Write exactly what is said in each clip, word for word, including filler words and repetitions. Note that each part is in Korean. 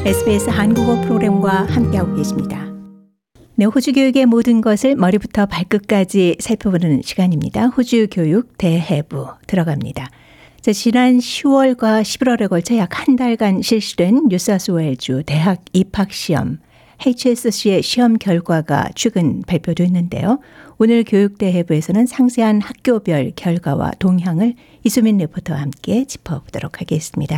에스비에스 한국어 프로그램과 함께하고 계십니다. 네, 호주 교육의 모든 것을 머리부터 발끝까지 살펴보는 시간입니다. 호주 교육 대해부 들어갑니다. 자, 지난 시월과 십일월에 걸쳐 약 한 달간 실시된 뉴사우스웨일주 대학 입학시험 에이치에스씨의 시험 결과가 최근 발표됐는데요. 오늘 교육대해부에서는 상세한 학교별 결과와 동향을 이수민 리포터와 함께 짚어보도록 하겠습니다.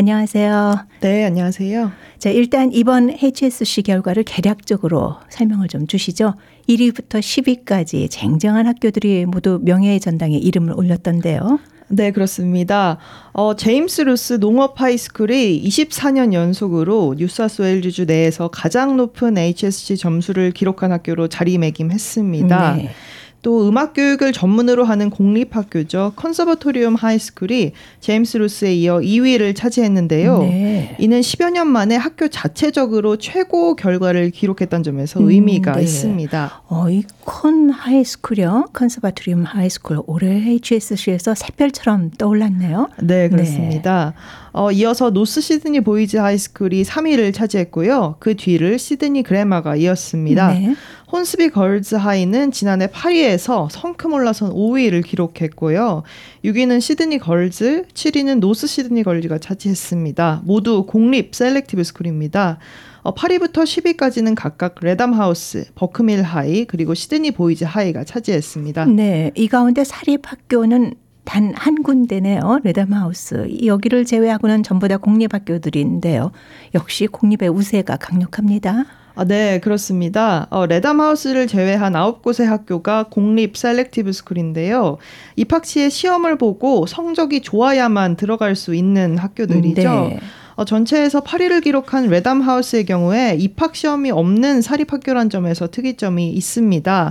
안녕하세요. 네, 안녕하세요. 자, 일단 이번 에이치에스씨 결과를 개략적으로 설명을 좀 주시죠. 일 위부터 십 위까지 쟁쟁한 학교들이 모두 명예의 전당에 이름을 올렸던데요. 네, 그렇습니다. 어, 제임스 루스 농업 하이스쿨이 이십사 년 연속으로 뉴사우스웨일즈 내에서 가장 높은 에이치에스씨 점수를 기록한 학교로 자리매김했습니다. 네. 또 음악 교육을 전문으로 하는 공립학교죠. 컨서버토리움 하이스쿨이 제임스 루스에 이어 이 위를 차지했는데요. 네. 이는 십여 년 만에 학교 자체적으로 최고 결과를 기록했다는 점에서 음, 의미가 네. 있습니다. 어, 이 컨 하이스쿨이요. 컨서버토리움 하이스쿨 올해 에이치에스씨에서 새별처럼 떠올랐네요. 네, 그렇습니다. 네. 어, 이어서 노스 시드니 보이즈 하이스쿨이 삼 위를 차지했고요. 그 뒤를 시드니 그래머가 이었습니다. 네. 혼스비 걸즈 하이는 지난해 팔 위에서 성큼 올라선 오 위를 기록했고요. 육 위는 시드니 걸즈, 칠 위는 노스 시드니 걸즈가 차지했습니다. 모두 공립 셀렉티브 스쿨입니다. 어, 팔 위부터 십 위까지는 각각 레담 하우스, 버크밀 하이, 그리고 시드니 보이즈 하이가 차지했습니다. 네, 이 가운데 사립학교는 단 한 군데네요. 레담하우스. 여기를 제외하고는 전부 다 공립학교들인데요. 역시 공립의 우세가 강력합니다. 아, 네, 그렇습니다. 어, 레담하우스를 제외한 아홉 곳의 학교가 공립 셀렉티브 스쿨인데요. 입학 시에 시험을 보고 성적이 좋아야만 들어갈 수 있는 학교들이죠. 네. 어, 전체에서 팔 위를 기록한 레담하우스의 경우에 입학 시험이 없는 사립학교란 점에서 특이점이 있습니다.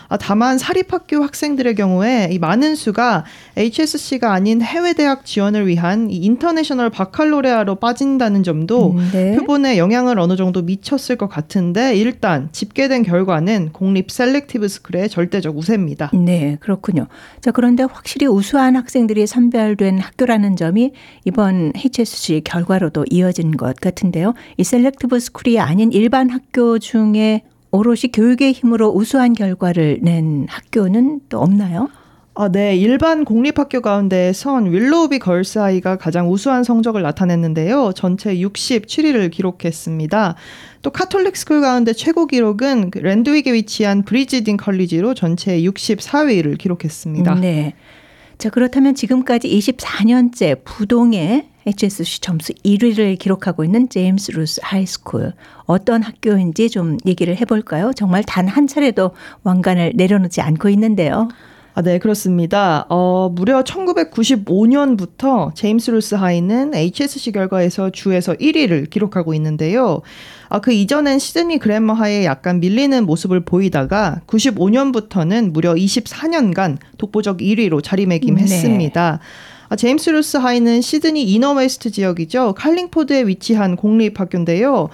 다만 사립학교 학생들의 경우에 이 많은 수가 에이치에스씨가 아닌 해외 대학 지원을 위한 이 인터내셔널 바칼로레아로 빠진다는 점도 네. 표본에 영향을 어느 정도 미쳤을 것 같은데 일단 집계된 결과는 공립 셀렉티브 스쿨의 절대적 우세입니다. 네, 그렇군요. 자, 그런데 확실히 우수한 학생들이 선별된 학교라는 점이 이번 에이치에스씨 결과로도 이어진 것 같은데요. 이 셀렉티브 스쿨이 아닌 일반 학교 중에 오롯이 교육의 힘으로 우수한 결과를 낸 학교는 또 없나요? 아, 네. 일반 공립학교 가운데선 윌로우비 걸스 하이가 가장 우수한 성적을 나타냈는데요. 전체 육십칠 위를 기록했습니다. 또 카톨릭 스쿨 가운데 최고 기록은 랜드윅에 위치한 브리지딘 컬리지로 전체 육십사 위를 기록했습니다. 네. 자, 그렇다면 지금까지 이십사 년째 부동의 에이치에스씨 점수 일 위를 기록하고 있는 제임스 루스 하이스쿨. 어떤 학교인지 좀 얘기를 해볼까요? 정말 단 한 차례도 왕관을 내려놓지 않고 있는데요. 아, 네, 그렇습니다. 어, 무려 천구백구십오 년부터 제임스 루스 하이는 에이치에스씨 결과에서 주에서 일 위를 기록하고 있는데요. 아, 그 이전엔 시드니 그래머 하이에 약간 밀리는 모습을 보이다가 구십오 년부터는 무려 이십사 년간 독보적 일 위로 자리매김했습니다. 네. 아, 제임스 루스 하이는 시드니 이너웨스트 지역이죠. 칼링포드에 위치한 공립학교인데요.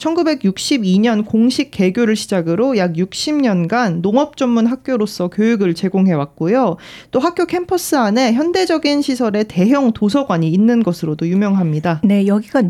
천구백육십이 년 공식 개교를 시작으로 약 육십 년간 농업 전문 학교로서 교육을 제공해왔고요. 또 학교 캠퍼스 안에 현대적인 시설의 대형 도서관이 있는 것으로도 유명합니다. 네, 여기가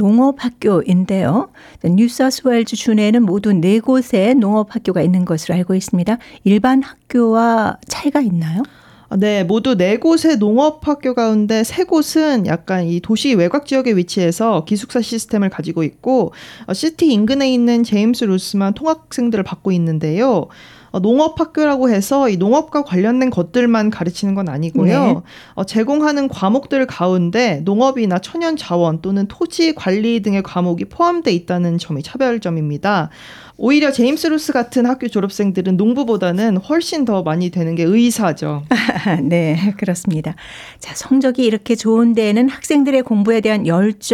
농업학교인데요. 뉴사우스웨일즈 주 내에는 모두 네 곳의 농업학교가 있는 것으로 알고 있습니다. 일반 학교와 차이가 있나요? 네, 모두 네 곳의 농업학교 가운데 세 곳은 약간 이 도시 외곽 지역에 위치해서 기숙사 시스템을 가지고 있고 어, 시티 인근에 있는 제임스 루스만 통학생들을 받고 있는데요. 어, 농업학교라고 해서 이 농업과 관련된 것들만 가르치는 건 아니고요. 네. 어, 제공하는 과목들 가운데 농업이나 천연자원 또는 토지 관리 등의 과목이 포함되어 있다는 점이 차별점입니다. 오히려 제임스 루스 같은 학교 졸업생들은 농부보다는 훨씬 더 많이 되는 게 의사죠. 네, 그렇습니다. 자, 성적이 이렇게 좋은 데에는 학생들의 공부에 대한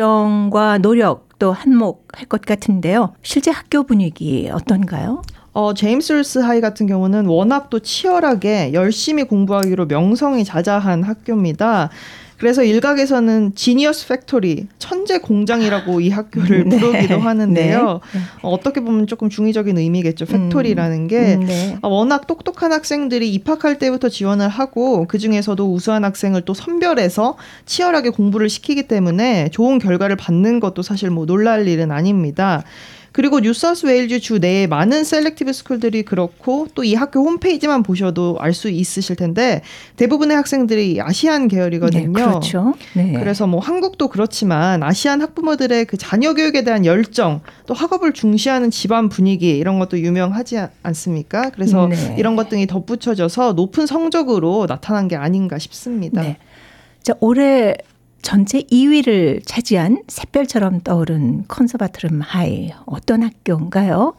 열정과 노력도 한몫할 것 같은데요. 실제 학교 분위기 어떤가요? 어, 제임스 루스 하이 같은 경우는 워낙 또 치열하게 열심히 공부하기로 명성이 자자한 학교입니다. 그래서 일각에서는 지니어스 팩토리, 천재 공장이라고 이 학교를 네. 부르기도 하는데요. 네. 어, 어떻게 보면 조금 중의적인 의미겠죠. 팩토리라는 게 음, 네. 워낙 똑똑한 학생들이 입학할 때부터 지원을 하고 그중에서도 우수한 학생을 또 선별해서 치열하게 공부를 시키기 때문에 좋은 결과를 받는 것도 사실 뭐 놀랄 일은 아닙니다. 그리고 뉴사우스웨일즈 주 내에 많은 셀렉티브 스쿨들이 그렇고 또 이 학교 홈페이지만 보셔도 알 수 있으실 텐데 대부분의 학생들이 아시안 계열이거든요. 네, 그렇죠. 네. 그래서 뭐 한국도 그렇지만 아시안 학부모들의 그 자녀 교육에 대한 열정, 또 학업을 중시하는 집안 분위기 이런 것도 유명하지 않습니까? 그래서 네. 이런 것 등이 덧붙여져서 높은 성적으로 나타난 게 아닌가 싶습니다. 네. 자, 올해 전체 이 위를 차지한 샛별처럼 떠오른 컨서바토리움 하이 어떤 학교인가요?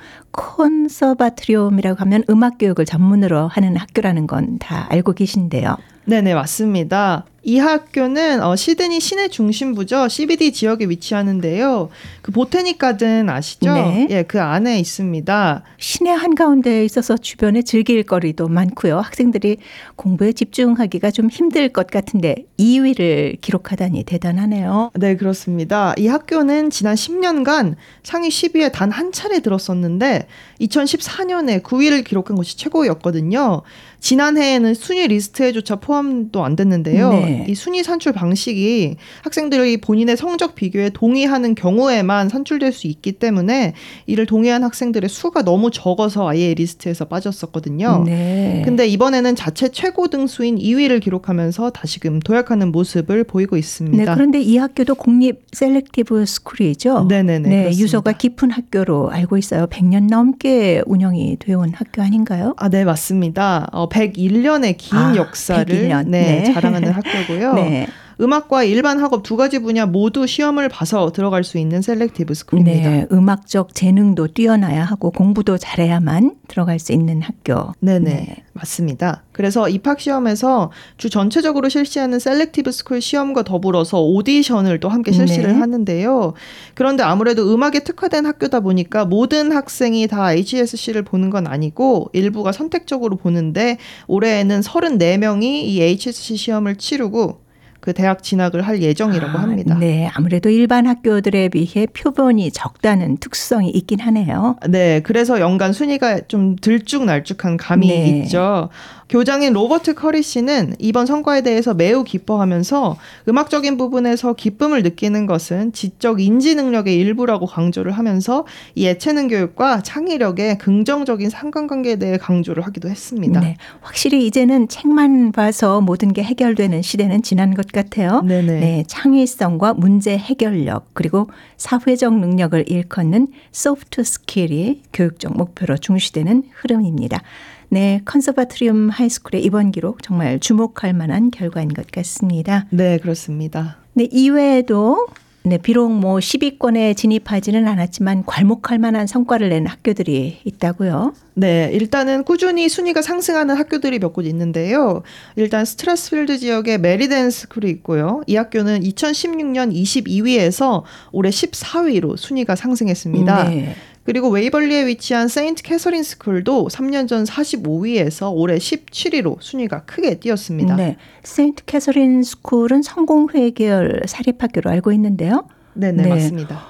컨서바토리움이라고 하면 음악 교육을 전문으로 하는 학교라는 건 다 알고 계신데요. 네네 맞습니다. 이 학교는 어, 시드니 시내 중심부죠. 씨비디 지역에 위치하는데요. 그 보테닉 가든 아시죠? 네. 예, 그 안에 있습니다. 시내 한가운데에 있어서 주변에 즐길 거리도 많고요. 학생들이 공부에 집중하기가 좀 힘들 것 같은데 이 위를 기록하다니 대단하네요. 네, 그렇습니다. 이 학교는 지난 십 년간 상위 십 위에 단 한 차례 들었었는데 이천십사 년에 구 위를 기록한 것이 최고였거든요. 지난해에는 순위 리스트에조차 포함도 안 됐는데요. 네. 이 순위 산출 방식이 학생들이 본인의 성적 비교에 동의하는 경우에만 산출될 수 있기 때문에 이를 동의한 학생들의 수가 너무 적어서 아예 리스트에서 빠졌었거든요. 네. 근데 이번에는 자체 최고 등수인 이 위를 기록하면서 다시금 도약하는 모습을 보이고 있습니다. 네, 그런데 이 학교도 공립 셀렉티브 스쿨이죠. 네네네. 네, 그렇습니다. 유서가 깊은 학교로 알고 있어요. 백 년 넘게 운영이 되어 온 학교 아닌가요? 아, 네, 맞습니다. 어, 백일 년의 긴 아, 역사를 백일 년. 네, 네. 자랑하는 학교고요. 네. 음악과 일반 학업 두 가지 분야 모두 시험을 봐서 들어갈 수 있는 셀렉티브 스쿨입니다. 네, 음악적 재능도 뛰어나야 하고 공부도 잘해야만 들어갈 수 있는 학교. 네네, 네. 맞습니다. 그래서 입학 시험에서 주 전체적으로 실시하는 셀렉티브 스쿨 시험과 더불어서 오디션을 또 함께 실시를 네. 하는데요. 그런데 아무래도 음악에 특화된 학교다 보니까 모든 학생이 다 에이치에스씨를 보는 건 아니고 일부가 선택적으로 보는데 올해에는 서른네 명이 이 에이치에스씨 시험을 치르고 그 대학 진학을 할 예정이라고 아, 합니다. 네, 아무래도 일반 학교들에 비해 표본이 적다는 특수성이 있긴 하네요. 네, 그래서 연간 순위가 좀 들쭉날쭉한 감이 네. 있죠. 교장인 로버트 커리 씨는 이번 성과에 대해서 매우 기뻐하면서 음악적인 부분에서 기쁨을 느끼는 것은 지적 인지 능력의 일부라고 강조를 하면서 이 예체능 교육과 창의력의 긍정적인 상관관계에 대해 강조를 하기도 했습니다. 네, 확실히 이제는 책만 봐서 모든 게 해결되는 시대는 지난 것 같아요. 네네. 네, 창의성과 문제 해결력 그리고 사회적 능력을 일컫는 소프트 스킬이 교육적 목표로 중시되는 흐름입니다. 네, 컨서바토리움 하이스쿨의 이번 기록 정말 주목할 만한 결과인 것 같습니다. 네, 그렇습니다. 네, 이외에도 네, 비록 뭐 십 위권에 진입하지는 않았지만 괄목할 만한 성과를 낸 학교들이 있다고요. 네, 일단은 꾸준히 순위가 상승하는 학교들이 몇 곳 있는데요. 일단 스트라스필드 지역에 메리덴 스쿨이 있고요. 이 학교는 이천십육 년 이십이 위에서 올해 십사 위로 순위가 상승했습니다. 네. 그리고 웨이벌리에 위치한 세인트 캐서린 스쿨도 삼 년 전 사십오 위에서 올해 십칠 위로 순위가 크게 뛰었습니다. 네, 세인트 캐서린 스쿨은 성공회 계열 사립학교로 알고 있는데요. 네네, 네. 맞습니다.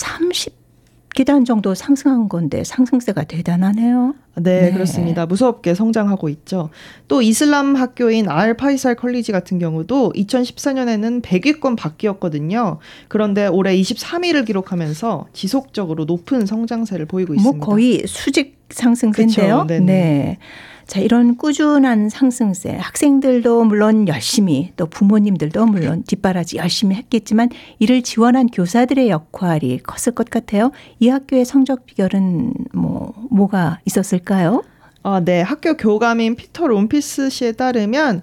삼십 계단 정도 상승한 건데 상승세가 대단하네요. 네, 네. 그렇습니다. 무섭게 성장하고 있죠. 또 이슬람 학교인 알 파이살 컬리지 같은 경우도 이천십사 년에는 백 위권 밖이었거든요. 그런데 올해 이십삼 위를 기록하면서 지속적으로 높은 성장세를 보이고 있습니다. 뭐 거의 수직 상승세인데요. 그쵸, 네네. 네. 자, 이런 꾸준한 상승세, 학생들도 물론 열심히 또 부모님들도 물론 뒷바라지 열심히 했겠지만 이를 지원한 교사들의 역할이 컸을 것 같아요. 이 학교의 성적 비결은 뭐 뭐가 있었을까요? 아, 네. 학교 교감인 피터 롬피스 씨에 따르면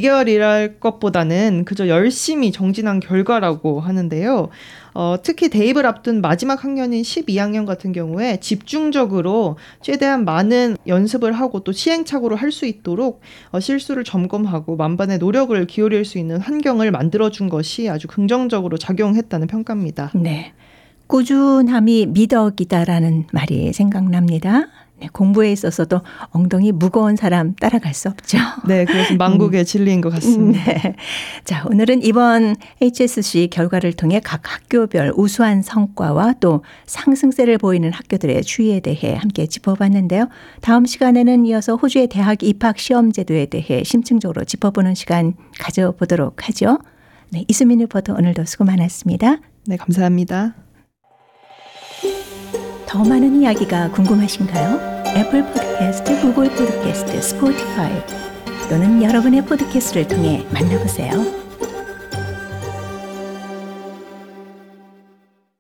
비결이랄 것보다는 그저 열심히 정진한 결과라고 하는데요. 어, 특히 대입을 앞둔 마지막 학년인 십이 학년 같은 경우에 집중적으로 최대한 많은 연습을 하고 또 시행착오를 할 수 있도록 어, 실수를 점검하고 만반의 노력을 기울일 수 있는 환경을 만들어준 것이 아주 긍정적으로 작용했다는 평가입니다. 네. 꾸준함이 미덕이다라는 말이 생각납니다. 네, 공부에 있어서도 엉덩이 무거운 사람 따라갈 수 없죠. 네, 그래서 망국의 음. 진리인 것 같습니다. 네. 자, 오늘은 이번 에이치에스씨 결과를 통해 각 학교별 우수한 성과와 또 상승세를 보이는 학교들의 추이에 대해 함께 짚어봤는데요. 다음 시간에는 이어서 호주의 대학 입학 시험 제도에 대해 심층적으로 짚어보는 시간 가져보도록 하죠. 네, 이수민 리포터 오늘도 수고 많았습니다. 네, 감사합니다. 더 많은 이야기가 궁금하신가요? 애플 팟캐스트, 구글 팟캐스트, 스포티파이 또는 여러분의 팟캐스트를 통해 만나보세요.